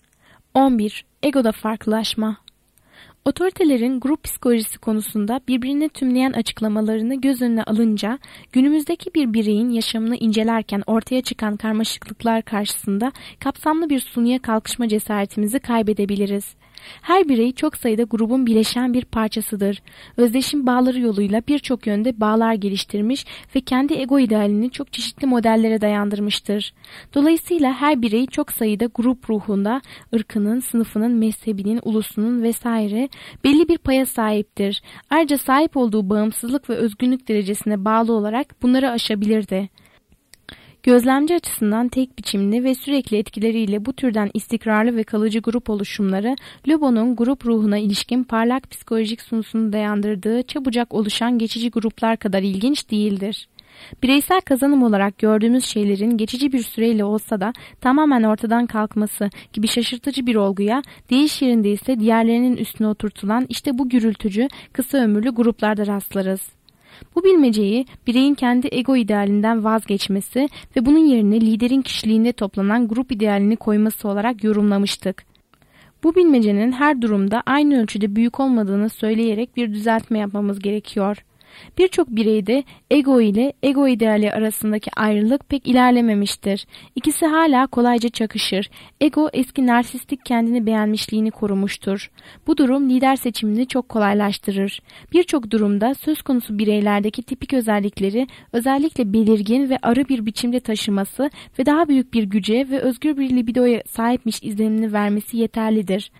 on bir. Egoda farklılaşma. Otoritelerin grup psikolojisi konusunda birbirine tümleyen açıklamalarını göz önüne alınca günümüzdeki bir bireyin yaşamını incelerken ortaya çıkan karmaşıklıklar karşısında kapsamlı bir sunuya kalkışma cesaretimizi kaybedebiliriz. Her birey çok sayıda grubun bileşen bir parçasıdır. Özdeşim bağları yoluyla birçok yönde bağlar geliştirmiş ve kendi ego idealini çok çeşitli modellere dayandırmıştır. Dolayısıyla her birey çok sayıda grup ruhunda, ırkının, sınıfının, mezhebinin, ulusunun vesaire belli bir paya sahiptir. Ayrıca sahip olduğu bağımsızlık ve özgünlük derecesine bağlı olarak bunları aşabilirdi. Gözlemci açısından tek biçimli ve sürekli etkileriyle bu türden istikrarlı ve kalıcı grup oluşumları, Lobon'un grup ruhuna ilişkin parlak psikolojik sunusunu dayandırdığı çabucak oluşan geçici gruplar kadar ilginç değildir. Bireysel kazanım olarak gördüğümüz şeylerin geçici bir süreyle olsa da tamamen ortadan kalkması gibi şaşırtıcı bir olguya, değiş yerinde ise diğerlerinin üstüne oturtulan işte bu gürültücü, kısa ömürlü gruplarda rastlarız. Bu bilmeceyi bireyin kendi ego idealinden vazgeçmesi ve bunun yerine liderin kişiliğinde toplanan grup idealini koyması olarak yorumlamıştık. Bu bilmecenin her durumda aynı ölçüde büyük olmadığını söyleyerek bir düzeltme yapmamız gerekiyor. Birçok bireyde ego ile ego ideali arasındaki ayrılık pek ilerlememiştir. İkisi hala kolayca çakışır. Ego eski narsistik kendini beğenmişliğini korumuştur. Bu durum lider seçimini çok kolaylaştırır. Birçok durumda söz konusu bireylerdeki tipik özellikleri özellikle belirgin ve arı bir biçimde taşıması ve daha büyük bir güce ve özgür bir libidoya sahipmiş izlenimini vermesi yeterlidir.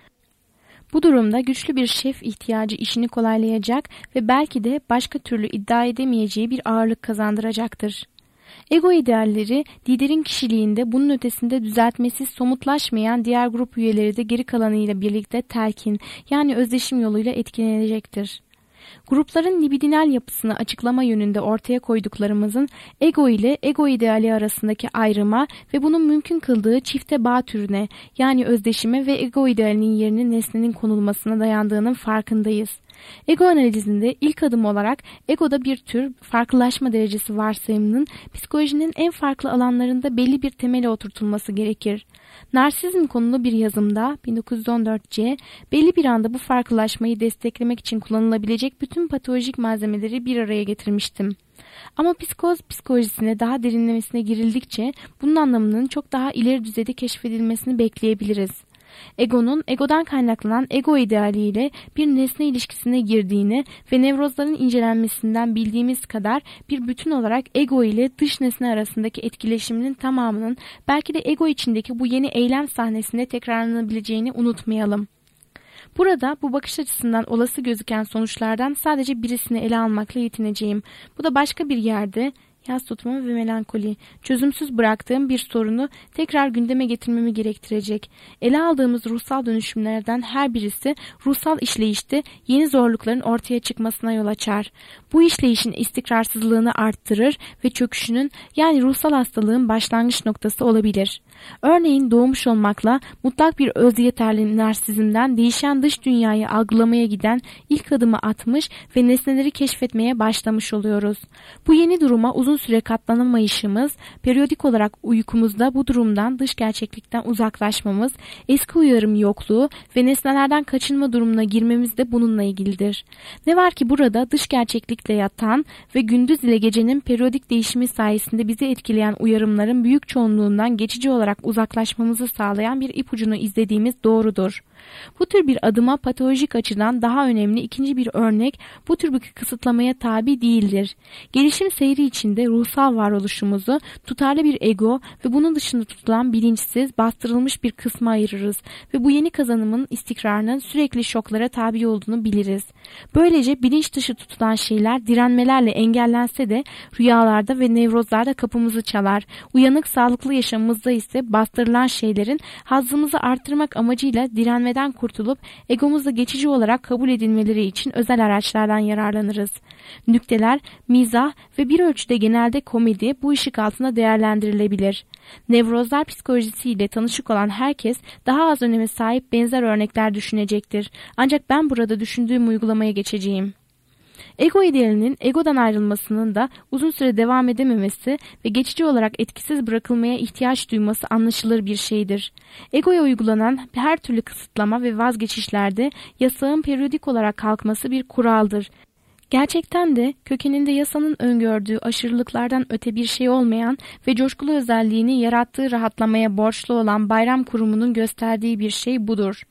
Bu durumda güçlü bir şef ihtiyacı işini kolaylayacak ve belki de başka türlü iddia edemeyeceği bir ağırlık kazandıracaktır. Ego idealleri liderin kişiliğinde bunun ötesinde düzeltmesiz somutlaşmayan diğer grup üyeleri de geri kalanıyla birlikte telkin yani özdeşim yoluyla etkilenecektir. Grupların libidinal yapısını açıklama yönünde ortaya koyduklarımızın ego ile ego ideali arasındaki ayrıma ve bunun mümkün kıldığı çifte bağ türüne yani özdeşime ve ego idealinin yerine nesnenin konulmasına dayandığının farkındayız. Ego analizinde ilk adım olarak egoda bir tür farklılaşma derecesi varsayımının psikolojinin en farklı alanlarında belli bir temele oturtulması gerekir. Narsizm konulu bir yazımda bin dokuz yüz on dört C belli bir anda bu farklılaşmayı desteklemek için kullanılabilecek bütün patolojik malzemeleri bir araya getirmiştim. Ama psikoz psikolojisine daha derinlemesine girildikçe bunun anlamının çok daha ileri düzeyde keşfedilmesini bekleyebiliriz. Egonun egodan kaynaklanan ego idealiyle bir nesne ilişkisine girdiğini ve nevrozların incelenmesinden bildiğimiz kadar bir bütün olarak ego ile dış nesne arasındaki etkileşiminin tamamının belki de ego içindeki bu yeni eylem sahnesinde tekrarlanabileceğini unutmayalım. Burada bu bakış açısından olası gözüken sonuçlardan sadece birisini ele almakla yetineceğim. Bu da başka bir yerde yas tutma ve melankoli, çözümsüz bıraktığım bir sorunu tekrar gündeme getirmemi gerektirecek. Ele aldığımız ruhsal dönüşümlerden her birisi ruhsal işleyişte yeni zorlukların ortaya çıkmasına yol açar. Bu işleyişin istikrarsızlığını arttırır ve çöküşünün yani ruhsal hastalığın başlangıç noktası olabilir. Örneğin doğmuş olmakla mutlak bir öz yeterli narsizmden değişen dış dünyayı algılamaya giden ilk adımı atmış ve nesneleri keşfetmeye başlamış oluyoruz. Bu yeni duruma uzun süre katlanamayışımız, periyodik olarak uykumuzda bu durumdan dış gerçeklikten uzaklaşmamız, eski uyarım yokluğu ve nesnelerden kaçınma durumuna girmemiz de bununla ilgilidir. Ne var ki burada dış gerçeklikle yatan ve gündüz ile gecenin periyodik değişimi sayesinde bizi etkileyen uyarımların büyük çoğunluğundan geçici olarak uzaklaşmamızı sağlayan bir ipucunu izlediğimiz doğrudur. Bu tür bir adıma patolojik açıdan daha önemli ikinci bir örnek bu tür bir kısıtlamaya tabi değildir. Gelişim seyri içinde ruhsal varoluşumuzu tutarlı bir ego ve bunun dışında tutulan bilinçsiz, bastırılmış bir kısma ayırırız ve bu yeni kazanımın istikrarının sürekli şoklara tabi olduğunu biliriz. Böylece bilinç dışı tutulan şeyler direnmelerle engellense de rüyalarda ve nevrozlarda kapımızı çalar. Uyanık sağlıklı yaşamımızda ise bastırılan şeylerin hazzımızı artırmak amacıyla direnmeden kurtulup egomuzla geçici olarak kabul edilmeleri için özel araçlardan yararlanırız. Nükteler, mizah ve bir ölçüde genelde komedi bu ışık altında değerlendirilebilir. Nevrozlar psikolojisiyle tanışık olan herkes daha az öneme sahip benzer örnekler düşünecektir. Ancak ben burada düşündüğüm uygulamaya geçeceğim. Ego idealinin egodan ayrılmasının da uzun süre devam edememesi ve geçici olarak etkisiz bırakılmaya ihtiyaç duyması anlaşılır bir şeydir. Egoya uygulanan her türlü kısıtlama ve vazgeçişlerde yasağın periyodik olarak kalkması bir kuraldır. Gerçekten de kökeninde yasanın öngördüğü aşırılıklardan öte bir şey olmayan ve coşkulu özelliğini yarattığı rahatlamaya borçlu olan bayram kurumunun gösterdiği bir şey budur.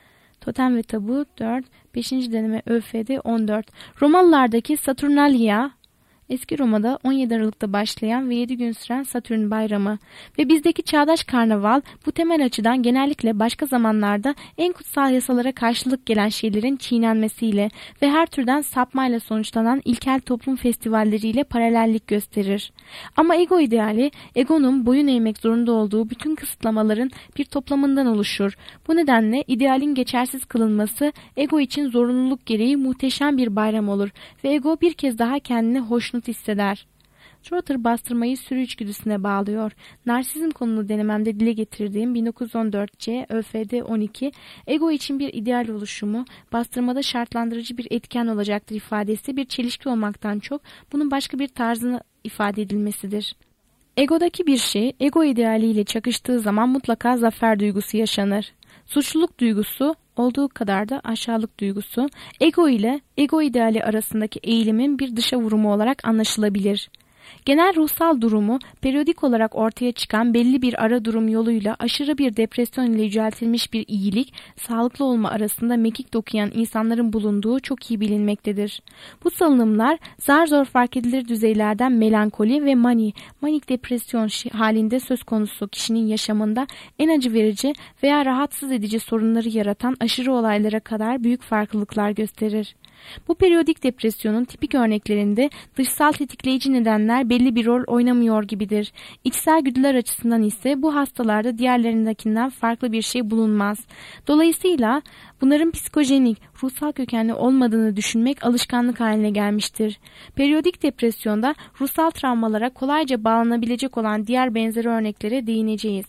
Totem ve Tabu dört, beşinci deneme Ö F D on dört. Romalılardaki Saturnalia, eski Roma'da on yedi Aralık'ta başlayan ve yedi gün süren Satürn bayramı ve bizdeki çağdaş karnaval bu temel açıdan genellikle başka zamanlarda en kutsal yasalara karşılık gelen şeylerin çiğnenmesiyle ve her türden sapmayla sonuçlanan ilkel toplum festivalleriyle paralellik gösterir. Ama ego ideali, egonun boyun eğmek zorunda olduğu bütün kısıtlamaların bir toplamından oluşur. Bu nedenle idealin geçersiz kılınması ego için zorunluluk gereği muhteşem bir bayram olur ve ego bir kez daha kendini hoşnut hisseder. Schroeder bastırmayı sürü içgüdüsüne bağlıyor. Narsizm konulu denememde dile getirdiğim bin dokuz yüz on dört C Ö F D on iki, ego için bir ideal oluşumu, bastırmada şartlandırıcı bir etken olacaktır ifadesi bir çelişki olmaktan çok bunun başka bir tarzını ifade edilmesidir. Egodaki bir şey, ego idealiyle çakıştığı zaman mutlaka zafer duygusu yaşanır. Suçluluk duygusu, olduğu kadar da aşağılık duygusu, ego ile ego ideali arasındaki eğilimin bir dışa vurumu olarak anlaşılabilir. Genel ruhsal durumu, periyodik olarak ortaya çıkan belli bir ara durum yoluyla aşırı bir depresyon ile yüceltilmiş bir iyilik, sağlıklı olma arasında mekik dokuyan insanların bulunduğu çok iyi bilinmektedir. Bu salınımlar zar zor fark edilir düzeylerden melankoli ve mani, manik depresyon halinde söz konusu kişinin yaşamında en acı verici veya rahatsız edici sorunları yaratan aşırı olaylara kadar büyük farklılıklar gösterir. Bu periyodik depresyonun tipik örneklerinde dışsal tetikleyici nedenler belli bir rol oynamıyor gibidir. İçsel güdüler açısından ise bu hastalarda diğerlerindekinden farklı bir şey bulunmaz. Dolayısıyla bunların psikojenik, ruhsal kökenli olmadığını düşünmek alışkanlık haline gelmiştir. Periyodik depresyonda ruhsal travmalara kolayca bağlanabilecek olan diğer benzer örneklere değineceğiz.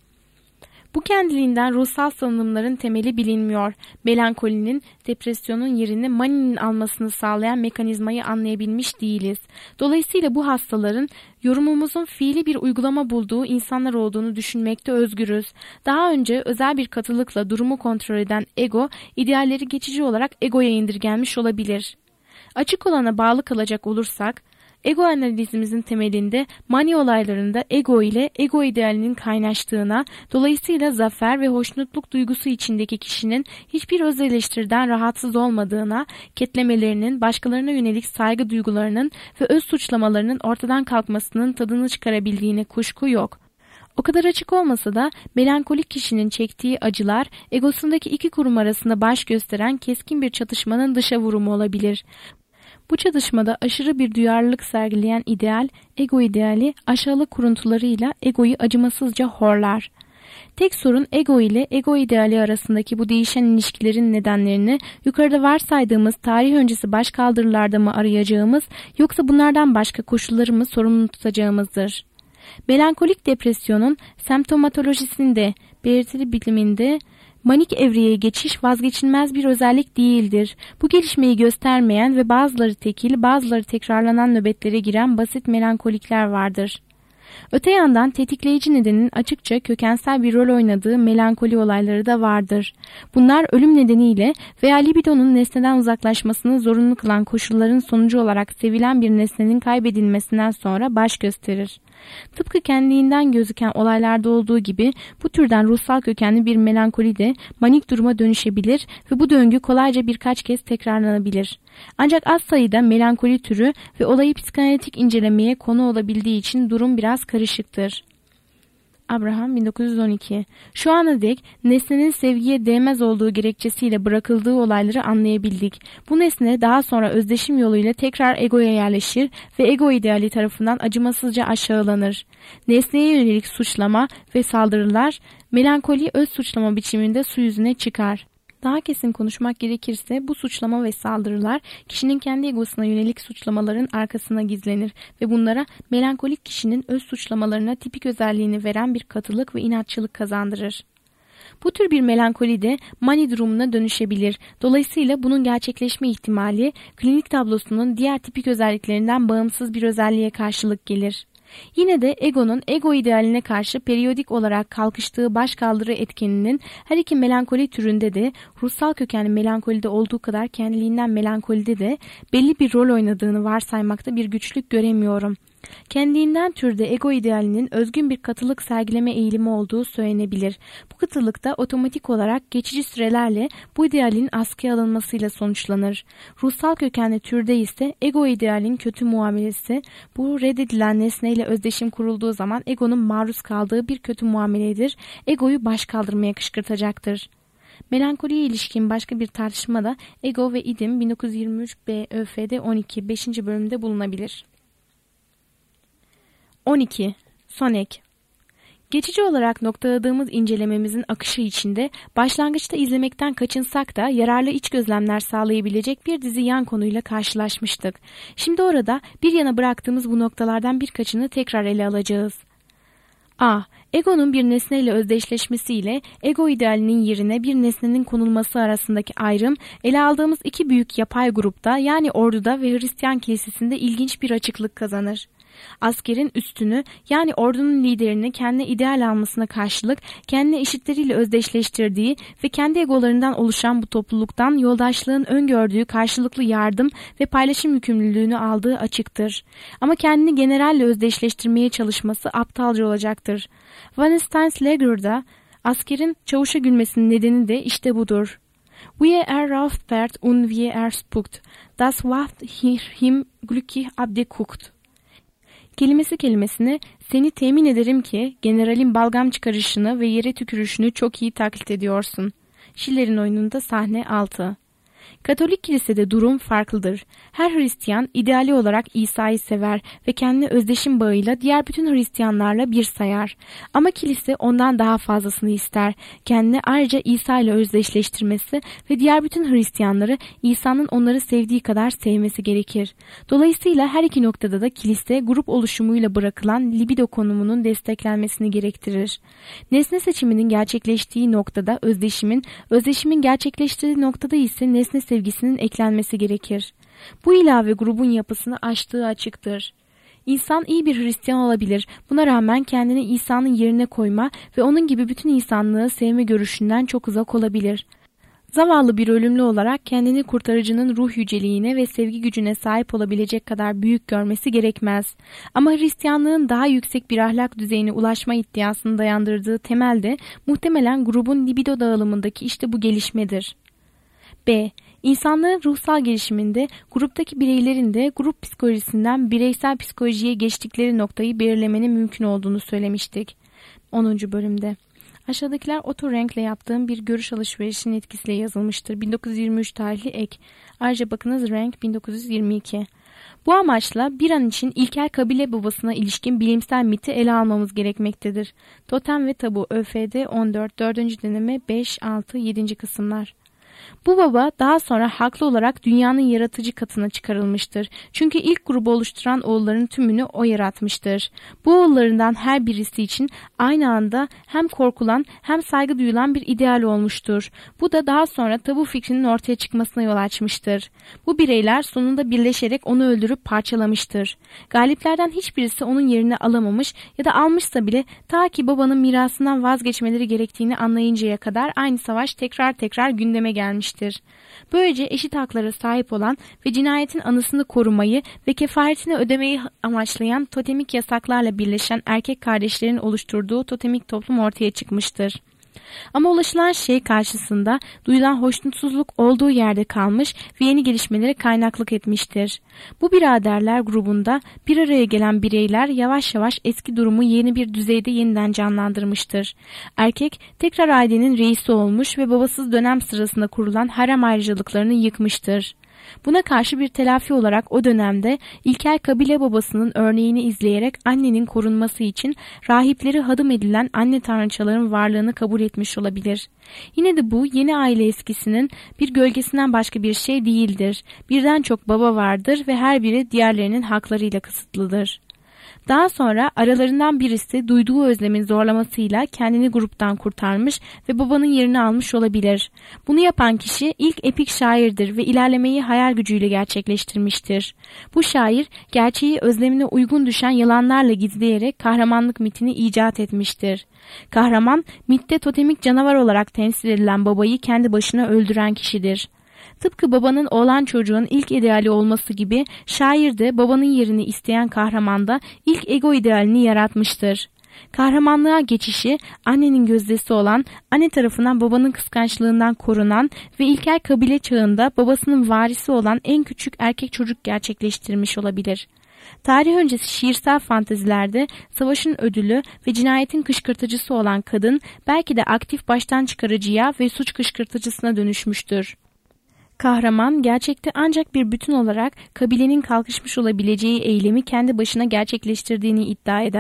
Bu kendiliğinden ruhsal salınımların temeli bilinmiyor. Melankolinin, depresyonun yerini maninin almasını sağlayan mekanizmayı anlayabilmiş değiliz. Dolayısıyla bu hastaların yorumumuzun fiili bir uygulama bulduğu insanlar olduğunu düşünmekte özgürüz. Daha önce özel bir katılıkla durumu kontrol eden ego, idealleri geçici olarak egoya indirgenmiş olabilir. Açık olana bağlı kalacak olursak, ego analizimizin temelinde mani olaylarında ego ile ego idealinin kaynaştığına, dolayısıyla zafer ve hoşnutluk duygusu içindeki kişinin hiçbir öz eleştiriden rahatsız olmadığına, ketlemelerinin, başkalarına yönelik saygı duygularının ve öz suçlamalarının ortadan kalkmasının tadını çıkarabildiğine kuşku yok. O kadar açık olmasa da melankolik kişinin çektiği acılar egosundaki iki kurum arasında baş gösteren keskin bir çatışmanın dışa vurumu olabilir. Bu çatışmada aşırı bir duyarlılık sergileyen ideal, ego ideali aşağılık kuruntularıyla egoyu acımasızca horlar. Tek sorun ego ile ego ideali arasındaki bu değişen ilişkilerin nedenlerini yukarıda varsaydığımız tarih öncesi başkaldırılarda mı arayacağımız yoksa bunlardan başka koşulları mı sorumlu tutacağımızdır. Melankolik depresyonun semptomatolojisinde, belirtili biliminde manik evreye geçiş vazgeçilmez bir özellik değildir. Bu gelişmeyi göstermeyen ve bazıları tekil, bazıları tekrarlanan nöbetlere giren basit melankolikler vardır. Öte yandan tetikleyici nedenin açıkça kökensel bir rol oynadığı melankoli olayları da vardır. Bunlar ölüm nedeniyle veya libidonun nesneden uzaklaşmasını zorunlu kılan koşulların sonucu olarak sevilen bir nesnenin kaybedilmesinden sonra baş gösterir. Tıpkı kendiliğinden gözüken olaylarda olduğu gibi bu türden ruhsal kökenli bir melankoli de manik duruma dönüşebilir ve bu döngü kolayca birkaç kez tekrarlanabilir. Ancak az sayıda melankoli türü ve olayı psikanalitik incelemeye konu olabildiği için durum biraz karışıktır. Abraham bin dokuz yüz on iki. Şu ana dek nesnenin sevgiye değmez olduğu gerekçesiyle bırakıldığı olayları anlayabildik. Bu nesne daha sonra özdeşim yoluyla tekrar egoya yerleşir ve ego ideali tarafından acımasızca aşağılanır. Nesneye yönelik suçlama ve saldırılar melankoli öz suçlama biçiminde su yüzüne çıkar. Daha kesin konuşmak gerekirse bu suçlama ve saldırılar kişinin kendi egosuna yönelik suçlamaların arkasına gizlenir ve bunlara melankolik kişinin öz suçlamalarına tipik özelliğini veren bir katılık ve inatçılık kazandırır. Bu tür bir melankoli de mani durumuna dönüşebilir. Dolayısıyla bunun gerçekleşme ihtimali klinik tablosunun diğer tipik özelliklerinden bağımsız bir özelliğe karşılık gelir. Yine de egonun ego idealine karşı periyodik olarak kalkıştığı başkaldırı etkeninin her iki melankoli türünde de ruhsal kökenli melankolide olduğu kadar kendiliğinden melankolide de belli bir rol oynadığını varsaymakta bir güçlük göremiyorum. Kendiliğinden türde ego idealinin özgün bir katılık sergileme eğilimi olduğu söylenebilir. Bu katılık da otomatik olarak geçici sürelerle bu idealin askıya alınmasıyla sonuçlanır. Ruhsal kökenli türde ise ego idealin kötü muamelesi, bu reddedilen nesneyle özdeşim kurulduğu zaman egonun maruz kaldığı bir kötü muameledir. Egoyu başkaldırmaya kışkırtacaktır. Melankoliye ilişkin başka bir tartışma da Ego ve İdim bin dokuz yüz yirmi üç B Ö F D on iki beşinci bölümde bulunabilir. on iki. Son ek. Geçici olarak noktaladığımız incelememizin akışı içinde başlangıçta izlemekten kaçınsak da yararlı iç gözlemler sağlayabilecek bir dizi yan konuyla karşılaşmıştık. Şimdi orada bir yana bıraktığımız bu noktalardan birkaçını tekrar ele alacağız. A. Egonun bir nesneyle özdeşleşmesiyle ego idealinin yerine bir nesnenin konulması arasındaki ayrım ele aldığımız iki büyük yapay grupta yani orduda ve Hristiyan kilisesinde ilginç bir açıklık kazanır. Askerin üstünü yani ordunun liderini kendine ideal almasına karşılık kendine eşitleriyle özdeşleştirdiği ve kendi egolarından oluşan bu topluluktan yoldaşlığın öngördüğü karşılıklı yardım ve paylaşım yükümlülüğünü aldığı açıktır. Ama kendini generalle özdeşleştirmeye çalışması aptalca olacaktır. Wallenstein-Slager'da askerin çavuşa gülmesinin nedeni de işte budur. Wir errauft und wir erspuckt, das wacht him glücklich abgeguckt. Kelimesi kelimesine seni temin ederim ki generalin balgam çıkarışını ve yere tükürüşünü çok iyi taklit ediyorsun. Schiller'in oyununda sahne altı. Katolik kilisede durum farklıdır. Her Hristiyan ideali olarak İsa'yı sever ve kendini özdeşim bağıyla diğer bütün Hristiyanlarla bir sayar. Ama kilise ondan daha fazlasını ister. Kendini ayrıca İsa ile özdeşleştirmesi ve diğer bütün Hristiyanları İsa'nın onları sevdiği kadar sevmesi gerekir. Dolayısıyla her iki noktada da kilise grup oluşumuyla bırakılan libido konumunun desteklenmesini gerektirir. Nesne seçiminin gerçekleştiği noktada özdeşimin, özdeşimin gerçekleştiği noktada ise nesne sevgisinin eklenmesi gerekir. Bu ilave grubun yapısını aştığı açıktır. İnsan iyi bir Hristiyan olabilir. Buna rağmen kendini İsa'nın yerine koyma ve onun gibi bütün insanlığı sevme görüşünden çok uzak olabilir. Zavallı bir ölümlü olarak kendini kurtarıcının ruh yüceliğine ve sevgi gücüne sahip olabilecek kadar büyük görmesi gerekmez. Ama Hristiyanlığın daha yüksek bir ahlak düzeyine ulaşma iddiasını dayandırdığı temelde muhtemelen grubun libido dağılımındaki işte bu gelişmedir. B. İnsanlığın ruhsal gelişiminde gruptaki bireylerin de grup psikolojisinden bireysel psikolojiye geçtikleri noktayı belirlemenin mümkün olduğunu söylemiştik. onuncu bölümde. Aşağıdakiler Otto Rank'le yaptığım bir görüş alışverişinin etkisiyle yazılmıştır. bin dokuz yüz yirmi üç tarihli ek. Ayrıca bakınız Rank bin dokuz yüz yirmi iki. Bu amaçla bir an için ilkel kabile babasına ilişkin bilimsel miti ele almamız gerekmektedir. Totem ve Tabu Ö F D on dört dördüncü deneme beş altı yedinci kısımlar. Bu baba daha sonra haklı olarak dünyanın yaratıcı katına çıkarılmıştır. Çünkü ilk grubu oluşturan oğulların tümünü o yaratmıştır. Bu oğullarından her birisi için aynı anda hem korkulan hem saygı duyulan bir ideal olmuştur. Bu da daha sonra tabu fikrinin ortaya çıkmasına yol açmıştır. Bu bireyler sonunda birleşerek onu öldürüp parçalamıştır. Galiplerden hiçbirisi onun yerini alamamış ya da almışsa bile ta ki babanın mirasından vazgeçmeleri gerektiğini anlayıncaya kadar aynı savaş tekrar tekrar gündeme gelmiştir. Böylece eşit haklara sahip olan ve cinayetin anısını korumayı ve kefaretini ödemeyi amaçlayan totemik yasaklarla birleşen erkek kardeşlerin oluşturduğu totemik toplum ortaya çıkmıştır. Ama ulaşılan şey karşısında duyulan hoşnutsuzluk olduğu yerde kalmış ve yeni gelişmelere kaynaklık etmiştir. Bu biraderler grubunda bir araya gelen bireyler yavaş yavaş eski durumu yeni bir düzeyde yeniden canlandırmıştır. Erkek tekrar ailenin reisi olmuş ve babasız dönem sırasında kurulan harem ayrıcalıklarını yıkmıştır. Buna karşı bir telafi olarak o dönemde ilkel kabile babasının örneğini izleyerek annenin korunması için rahipleri hadım edilen anne tanrıçaların varlığını kabul etmiş olabilir. Yine de bu yeni aile eskisinin bir gölgesinden başka bir şey değildir. Birden çok baba vardır ve her biri diğerlerinin haklarıyla kısıtlıdır. Daha sonra aralarından birisi duyduğu özlemin zorlamasıyla kendini gruptan kurtarmış ve babanın yerini almış olabilir. Bunu yapan kişi ilk epik şairdir ve ilerlemeyi hayal gücüyle gerçekleştirmiştir. Bu şair gerçeği özlemine uygun düşen yalanlarla gizleyerek kahramanlık mitini icat etmiştir. Kahraman, mitte totemik canavar olarak temsil edilen babayı kendi başına öldüren kişidir. Tıpkı babanın oğlan çocuğun ilk ideali olması gibi şair de babanın yerini isteyen kahramanda ilk ego idealini yaratmıştır. Kahramanlığa geçişi annenin gözdesi olan, anne tarafından babanın kıskançlığından korunan ve ilkel kabile çağında babasının varisi olan en küçük erkek çocuk gerçekleştirmiş olabilir. Tarih öncesi şiirsel fantezilerde savaşın ödülü ve cinayetin kışkırtıcısı olan kadın belki de aktif baştan çıkarıcıya ve suç kışkırtıcısına dönüşmüştür. Kahraman gerçekte ancak bir bütün olarak kabilenin kalkışmış olabileceği eylemi kendi başına gerçekleştirdiğini iddia eder.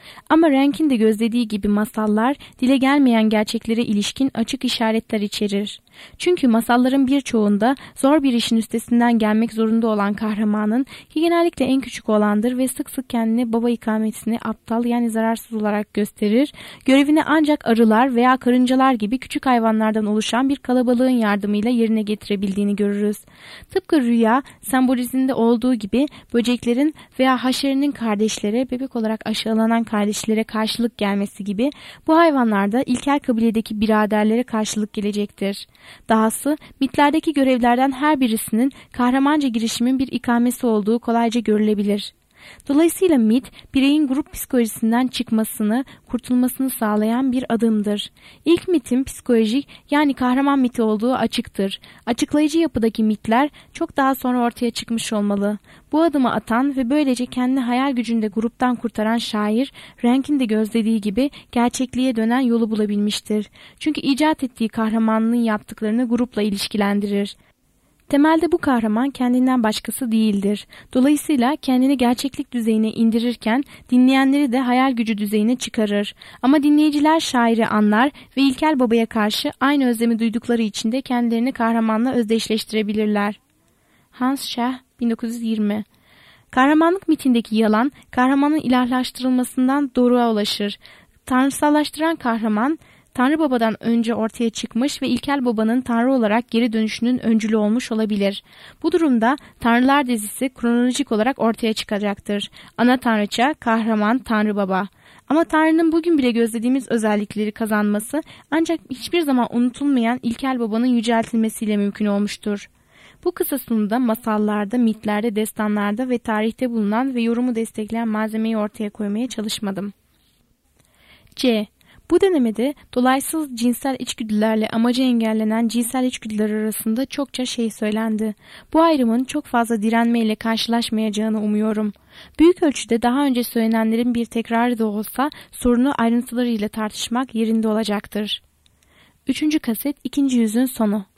Ama Rank'in de gözlediği gibi masallar dile gelmeyen gerçeklere ilişkin açık işaretler içerir. Çünkü masalların birçoğunda zor bir işin üstesinden gelmek zorunda olan kahramanın, ki genellikle en küçük olandır ve sık sık kendini baba ikametini aptal yani zararsız olarak gösterir, görevini ancak arılar veya karıncalar gibi küçük hayvanlardan oluşan bir kalabalığın yardımıyla yerine getirebildiğini görürüz. Tıpkı rüya sembolizminde olduğu gibi böceklerin veya haşerinin kardeşlere, bebek olarak aşağılanan kardeşlere karşılık gelmesi gibi bu hayvanlarda ilkel kabiledeki biraderlere karşılık gelecektir. Dahası mitlerdeki görevlerden her birisinin kahramanca girişimin bir ikamesi olduğu kolayca görülebilir. Dolayısıyla mit, bireyin grup psikolojisinden çıkmasını, kurtulmasını sağlayan bir adımdır. İlk mitin psikolojik yani kahraman miti olduğu açıktır. Açıklayıcı yapıdaki mitler çok daha sonra ortaya çıkmış olmalı. Bu adımı atan ve böylece kendini hayal gücünde gruptan kurtaran şair, Rank'in de gözlediği gibi gerçekliğe dönen yolu bulabilmiştir. Çünkü icat ettiği kahramanlığın yaptıklarını grupla ilişkilendirir. Temelde bu kahraman kendinden başkası değildir. Dolayısıyla kendini gerçeklik düzeyine indirirken dinleyenleri de hayal gücü düzeyine çıkarır. Ama dinleyiciler şairi anlar ve ilkel babaya karşı aynı özlemi duydukları için de kendilerini kahramanla özdeşleştirebilirler. Hans Schah, bin dokuz yüz yirmi. Kahramanlık mitindeki yalan, kahramanın ilahlaştırılmasından doruğa ulaşır. Tanrısallaştıran kahraman, Tanrı Baba'dan önce ortaya çıkmış ve ilkel babanın Tanrı olarak geri dönüşünün öncülü olmuş olabilir. Bu durumda Tanrılar dizisi kronolojik olarak ortaya çıkacaktır. Ana tanrıça, kahraman, Tanrı Baba. Ama Tanrı'nın bugün bile gözlediğimiz özellikleri kazanması ancak hiçbir zaman unutulmayan ilkel babanın yüceltilmesiyle mümkün olmuştur. Bu kısa sunumda masallarda, mitlerde, destanlarda ve tarihte bulunan ve yorumu destekleyen malzemeyi ortaya koymaya çalışmadım. C. Bu denemede dolaysız cinsel içgüdülerle amacı engellenen cinsel içgüdüler arasında çokça şey söylendi. Bu ayrımın çok fazla direnmeyle karşılaşmayacağını umuyorum. Büyük ölçüde daha önce söylenenlerin bir tekrarı da olsa sorunu ayrıntılarıyla tartışmak yerinde olacaktır. Üçüncü kaset, ikinci yüzün sonu.